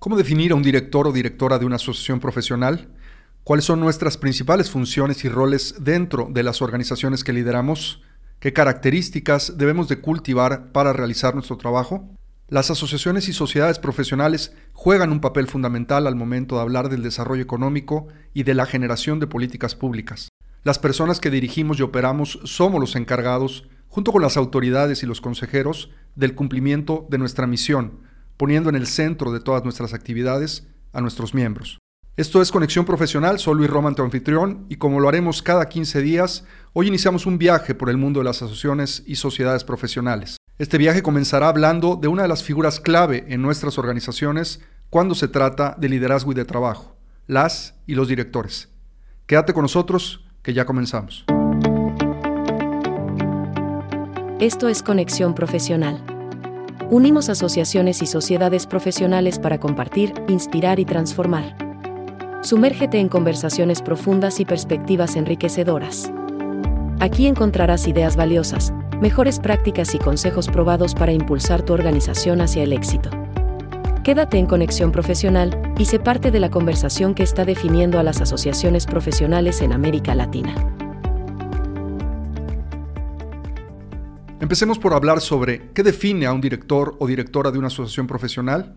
¿Cómo definir a un director o directora de una asociación profesional? ¿Cuáles son nuestras principales funciones y roles dentro de las organizaciones que lideramos? ¿Qué características debemos de cultivar para realizar nuestro trabajo? Las asociaciones y sociedades profesionales juegan un papel fundamental al momento de hablar del desarrollo económico y de la generación de políticas públicas. Las personas que dirigimos y operamos somos los encargados, junto con las autoridades y los consejeros, del cumplimiento de nuestra misión, poniendo en el centro de todas nuestras actividades a nuestros miembros. Esto es Conexión Profesional, soy Luis Roman, tu anfitrión, y como lo haremos cada 15 días, hoy iniciamos un viaje por el mundo de las asociaciones y sociedades profesionales. Este viaje comenzará hablando de una de las figuras clave en nuestras organizaciones cuando se trata de liderazgo y de trabajo, las y los directores. Quédate con nosotros, que ya comenzamos. Esto es Conexión Profesional. Unimos asociaciones y sociedades profesionales para compartir, inspirar y transformar. Sumérgete en conversaciones profundas y perspectivas enriquecedoras. Aquí encontrarás ideas valiosas, mejores prácticas y consejos probados para impulsar tu organización hacia el éxito. Quédate en Conexión Profesional y sé parte de la conversación que está definiendo a las asociaciones profesionales en América Latina. Empecemos por hablar sobre qué define a un director o directora de una asociación profesional.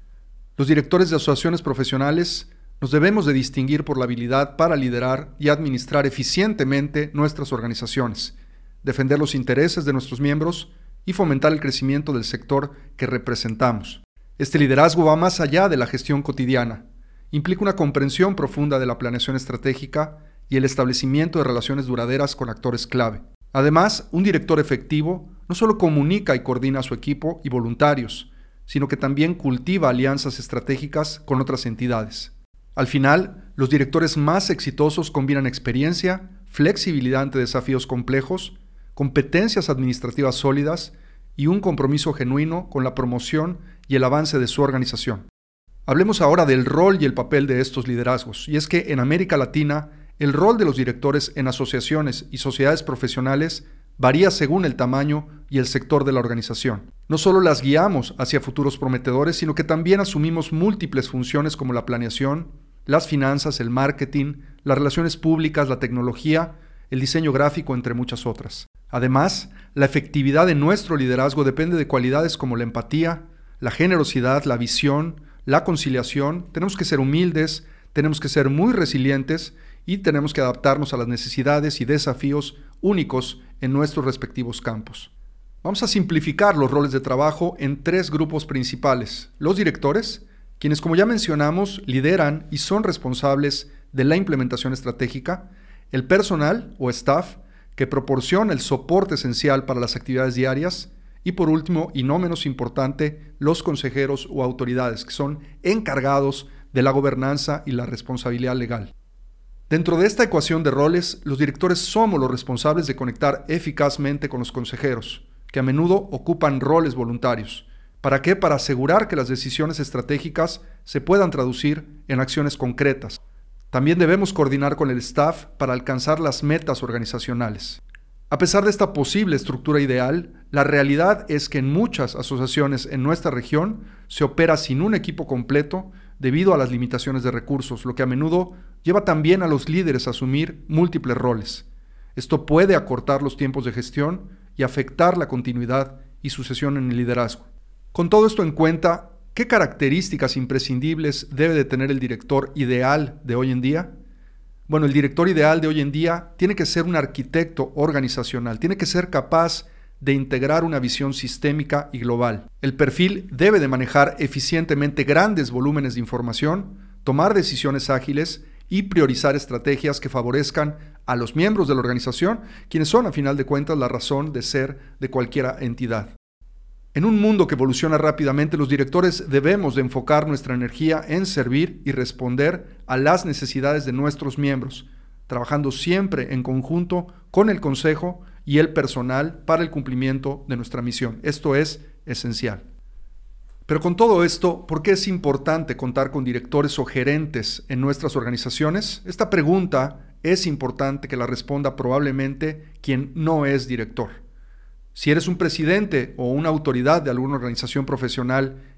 Los directores de asociaciones profesionales nos debemos de distinguir por la habilidad para liderar y administrar eficientemente nuestras organizaciones, defender los intereses de nuestros miembros y fomentar el crecimiento del sector que representamos. Este liderazgo va más allá de la gestión cotidiana. Implica una comprensión profunda de la planeación estratégica y el establecimiento de relaciones duraderas con actores clave. Además, un director efectivo no solo comunica y coordina a su equipo y voluntarios, sino que también cultiva alianzas estratégicas con otras entidades. Al final, los directores más exitosos combinan experiencia, flexibilidad ante desafíos complejos, competencias administrativas sólidas y un compromiso genuino con la promoción y el avance de su organización. Hablemos ahora del rol y el papel de estos liderazgos, y es que en América Latina, el rol de los directores en asociaciones y sociedades profesionales varía según el tamaño y el sector de la organización. No solo las guiamos hacia futuros prometedores, sino que también asumimos múltiples funciones como la planeación, las finanzas, el marketing, las relaciones públicas, la tecnología, el diseño gráfico, entre muchas otras. Además, la efectividad de nuestro liderazgo depende de cualidades como la empatía, la generosidad, la visión, la conciliación. Tenemos que ser humildes, tenemos que ser muy resilientes y tenemos que adaptarnos a las necesidades y desafíos únicos en nuestros respectivos campos. Vamos a simplificar los roles de trabajo en 3 grupos principales. Los directores, quienes como ya mencionamos, lideran y son responsables de la implementación estratégica. El personal o staff, que proporciona el soporte esencial para las actividades diarias. Y por último, y no menos importante, los consejeros o autoridades, que son encargados de la gobernanza y la responsabilidad legal. Dentro de esta ecuación de roles, los directores somos los responsables de conectar eficazmente con los consejeros, que a menudo ocupan roles voluntarios. ¿Para qué? Para asegurar que las decisiones estratégicas se puedan traducir en acciones concretas. También debemos coordinar con el staff para alcanzar las metas organizacionales. A pesar de esta posible estructura ideal, la realidad es que en muchas asociaciones en nuestra región se opera sin un equipo completo debido a las limitaciones de recursos, lo que a menudo lleva también a los líderes a asumir múltiples roles. Esto puede acortar los tiempos de gestión y afectar la continuidad y sucesión en el liderazgo. Con todo esto en cuenta, ¿qué características imprescindibles debe de tener el director ideal de hoy en día? Bueno, el director ideal de hoy en día tiene que ser un arquitecto organizacional, tiene que ser capaz de integrar una visión sistémica y global. El perfil debe de manejar eficientemente grandes volúmenes de información, tomar decisiones ágiles y priorizar estrategias que favorezcan a los miembros de la organización, quienes son, a final de cuentas, la razón de ser de cualquier entidad. En un mundo que evoluciona rápidamente, los directores debemos de enfocar nuestra energía en servir y responder a las necesidades de nuestros miembros, trabajando siempre en conjunto con el consejo y el personal para el cumplimiento de nuestra misión. Esto es esencial. Pero con todo esto, ¿por qué es importante contar con directores o gerentes en nuestras organizaciones? Esta pregunta es importante que la responda probablemente quien no es director. Si eres un presidente o una autoridad de alguna organización profesional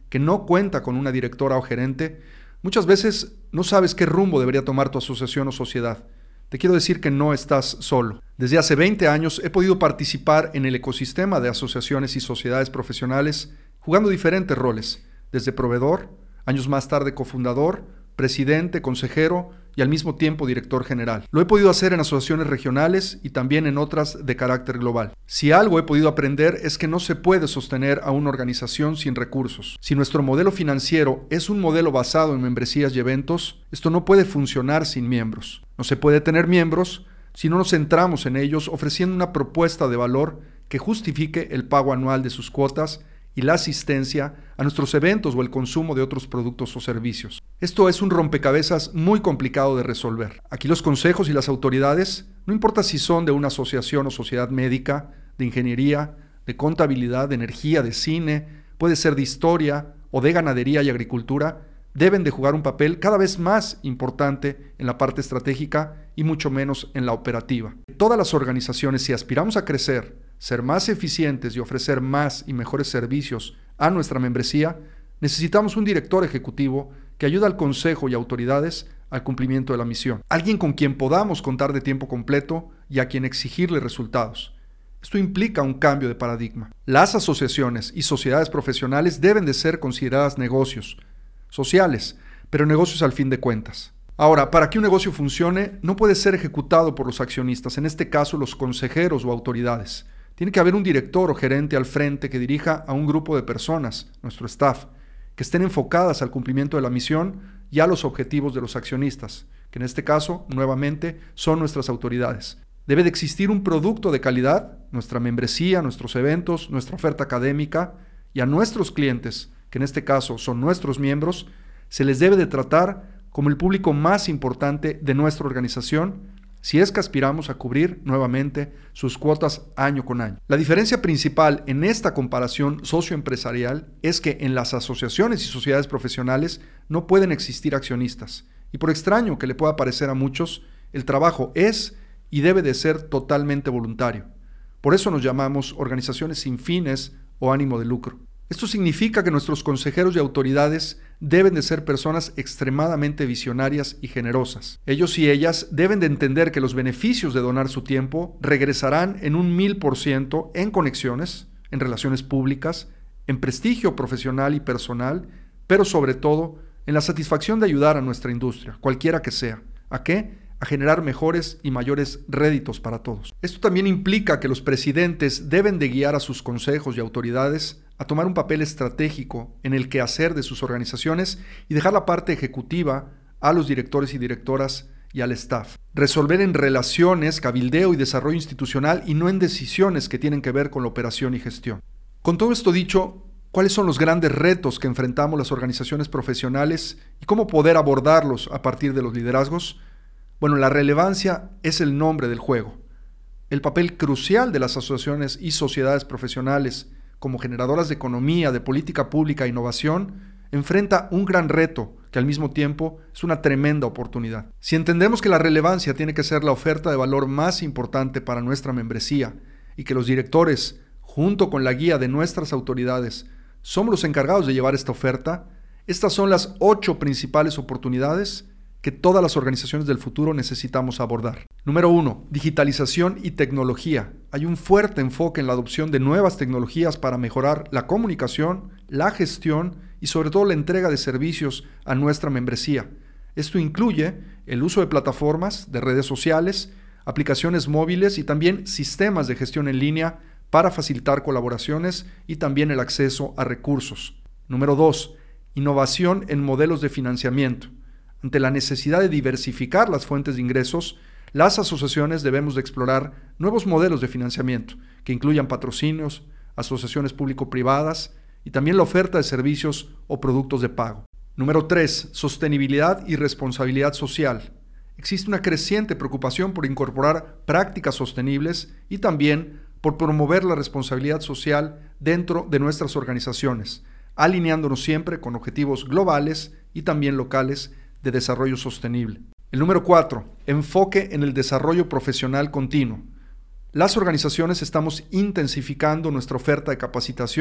que no cuenta con una directora o gerente, muchas veces no sabes qué rumbo debería tomar tu asociación o sociedad. Te quiero decir que no estás solo. Desde hace 20 años he podido participar en el ecosistema de asociaciones y sociedades profesionales jugando diferentes roles, desde proveedor, años más tarde cofundador, presidente, consejero y al mismo tiempo director general. Lo he podido hacer en asociaciones regionales y también en otras de carácter global. Si algo he podido aprender es que no se puede sostener a una organización sin recursos. Si nuestro modelo financiero es un modelo basado en membresías y eventos, esto no puede funcionar sin miembros. No se puede tener miembros si no nos centramos en ellos ofreciendo una propuesta de valor que justifique el pago anual de sus cuotas y la asistencia a nuestros eventos o el consumo de otros productos o servicios. Esto es un rompecabezas muy complicado de resolver. Aquí los consejos y las autoridades, no importa si son de una asociación o sociedad médica, de ingeniería, de contabilidad, de energía, de cine, puede ser de historia o de ganadería y agricultura, deben de jugar un papel cada vez más importante en la parte estratégica y mucho menos en la operativa. Todas las organizaciones, si aspiramos a crecer, ser más eficientes y ofrecer más y mejores servicios a nuestra membresía, necesitamos un director ejecutivo que ayude al consejo y autoridades al cumplimiento de la misión. Alguien con quien podamos contar de tiempo completo y a quien exigirle resultados. Esto implica un cambio de paradigma. Las asociaciones y sociedades profesionales deben de ser consideradas negocios sociales, pero negocios al fin de cuentas. Ahora, para que un negocio funcione, no puede ser ejecutado por los accionistas, en este caso los consejeros o autoridades. Tiene que haber un director o gerente al frente que dirija a un grupo de personas, nuestro staff, que estén enfocadas al cumplimiento de la misión y a los objetivos de los accionistas, que en este caso, nuevamente, son nuestras autoridades. Debe de existir un producto de calidad, nuestra membresía, nuestros eventos, nuestra oferta académica, y a nuestros clientes, que en este caso son nuestros miembros, se les debe de tratar como el público más importante de nuestra organización si es que aspiramos a cubrir nuevamente sus cuotas año con año. La diferencia principal en esta comparación socioempresarial es que en las asociaciones y sociedades profesionales no pueden existir accionistas. Y por extraño que le pueda parecer a muchos, el trabajo es y debe de ser totalmente voluntario. Por eso nos llamamos organizaciones sin fines o ánimo de lucro. Esto significa que nuestros consejeros y autoridades deben de ser personas extremadamente visionarias y generosas. Ellos y ellas deben de entender que los beneficios de donar su tiempo regresarán en un 1000% en conexiones, en relaciones públicas, en prestigio profesional y personal, pero sobre todo en la satisfacción de ayudar a nuestra industria, cualquiera que sea. ¿A qué? A generar mejores y mayores réditos para todos. Esto también implica que los presidentes deben de guiar a sus consejos y autoridades a tomar un papel estratégico en el quehacer de sus organizaciones y dejar la parte ejecutiva a los directores y directoras y al staff. Resolver en relaciones, cabildeo y desarrollo institucional y no en decisiones que tienen que ver con la operación y gestión. Con todo esto dicho, ¿cuáles son los grandes retos que enfrentamos las organizaciones profesionales y cómo poder abordarlos a partir de los liderazgos? Bueno, la relevancia es el nombre del juego. El papel crucial de las asociaciones y sociedades profesionales como generadoras de economía, de política pública e innovación, enfrenta un gran reto que al mismo tiempo es una tremenda oportunidad. Si entendemos que la relevancia tiene que ser la oferta de valor más importante para nuestra membresía y que los directores, junto con la guía de nuestras autoridades, somos los encargados de llevar esta oferta, estas son las 8 principales oportunidades que todas las organizaciones del futuro necesitamos abordar. Número 1. Digitalización y tecnología. Hay un fuerte enfoque en la adopción de nuevas tecnologías para mejorar la comunicación, la gestión y sobre todo la entrega de servicios a nuestra membresía. Esto incluye el uso de plataformas, de redes sociales, aplicaciones móviles y también sistemas de gestión en línea para facilitar colaboraciones y también el acceso a recursos. Número 2. Innovación en modelos de financiamiento. Ante la necesidad de diversificar las fuentes de ingresos, las asociaciones debemos de explorar nuevos modelos de financiamiento que incluyan patrocinios, asociaciones público-privadas y también la oferta de servicios o productos de pago. Número 3. Sostenibilidad y responsabilidad social. Existe una creciente preocupación por incorporar prácticas sostenibles y también por promover la responsabilidad social dentro de nuestras organizaciones, alineándonos siempre con objetivos globales y también locales de desarrollo sostenible. El número 4. Enfoque en el desarrollo profesional continuo. Las organizaciones estamos intensificando nuestra oferta de capacitación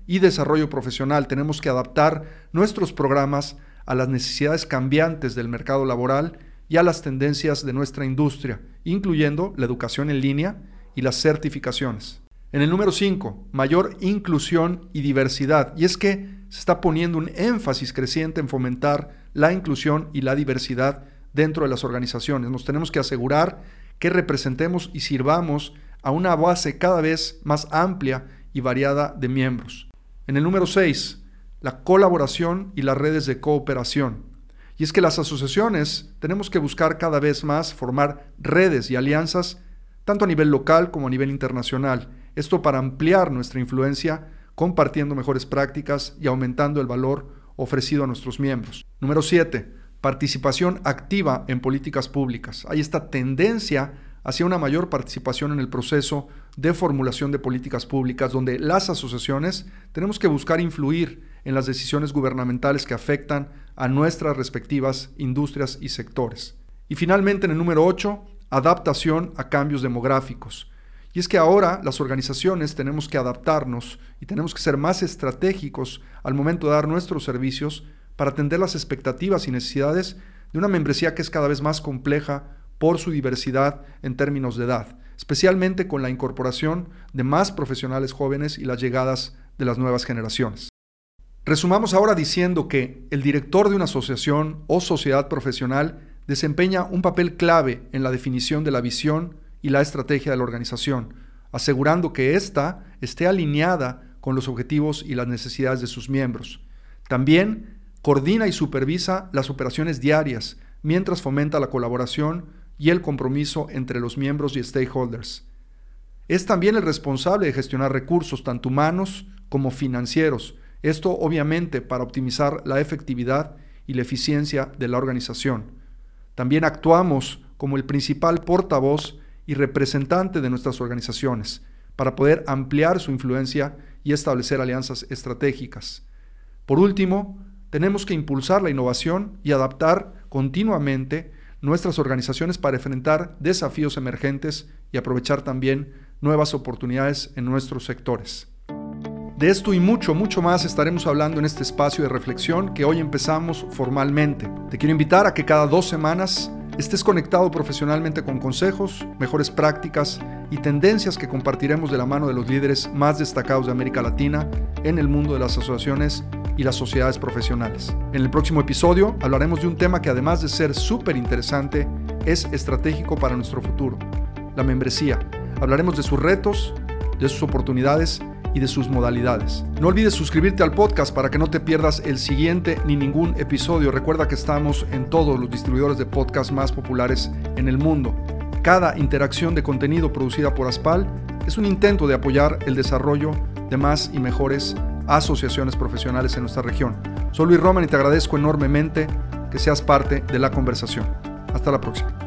y desarrollo profesional. Tenemos que adaptar nuestros programas a las necesidades cambiantes del mercado laboral y a las tendencias de nuestra industria, incluyendo la educación en línea y las certificaciones. En el número 5, mayor inclusión y diversidad. Y es que se está poniendo un énfasis creciente en fomentar la inclusión y la diversidad dentro de las organizaciones. Nos tenemos que asegurar que representemos y sirvamos a una base cada vez más amplia y variada de miembros. En el número 6, la colaboración y las redes de cooperación. Y es que las asociaciones tenemos que buscar cada vez más formar redes y alianzas tanto a nivel local como a nivel internacional. Esto para ampliar nuestra influencia, compartiendo mejores prácticas y aumentando el valor ofrecido a nuestros miembros. Número 7, participación activa en políticas públicas. Hay esta tendencia hacia una mayor participación en el proceso de formulación de políticas públicas, donde las asociaciones tenemos que buscar influir en las decisiones gubernamentales que afectan a nuestras respectivas industrias y sectores. Y finalmente, en el número 8, adaptación a cambios demográficos. Y es que ahora las organizaciones tenemos que adaptarnos y tenemos que ser más estratégicos al momento de dar nuestros servicios para atender las expectativas y necesidades de una membresía que es cada vez más compleja por su diversidad en términos de edad, especialmente con la incorporación de más profesionales jóvenes y las llegadas de las nuevas generaciones. Resumamos ahora diciendo que el director de una asociación o sociedad profesional desempeña un papel clave en la definición de la visión y la estrategia de la organización, asegurando que ésta esté alineada con los objetivos y las necesidades de sus miembros. También coordina y supervisa las operaciones diarias, mientras fomenta la colaboración y el compromiso entre los miembros y stakeholders. Es también el responsable de gestionar recursos, tanto humanos como financieros, esto obviamente para optimizar la efectividad y la eficiencia de la organización. También actuamos como el principal portavoz y representante de nuestras organizaciones para poder ampliar su influencia y establecer alianzas estratégicas. Por último, tenemos que impulsar la innovación y adaptar continuamente nuestras organizaciones para enfrentar desafíos emergentes y aprovechar también nuevas oportunidades en nuestros sectores. De esto y mucho más estaremos hablando en este espacio de reflexión que hoy empezamos formalmente. Te quiero invitar a que cada 2 semanas estés conectado profesionalmente con consejos, mejores prácticas y tendencias que compartiremos de la mano de los líderes más destacados de América Latina en el mundo de las asociaciones y las sociedades profesionales. En el próximo episodio hablaremos de un tema que, además de ser súper interesante, es estratégico para nuestro futuro: la membresía. Hablaremos de sus retos, de sus oportunidades y de sus modalidades. No olvides suscribirte al podcast para que no te pierdas el siguiente ni ningún episodio. Recuerda que estamos en todos los distribuidores de podcast más populares en el mundo. Cada interacción de contenido producida por Aspal es un intento de apoyar el desarrollo de más y mejores asociaciones profesionales en nuestra región. Soy Luis Roman y te agradezco enormemente que seas parte de la conversación. Hasta la próxima.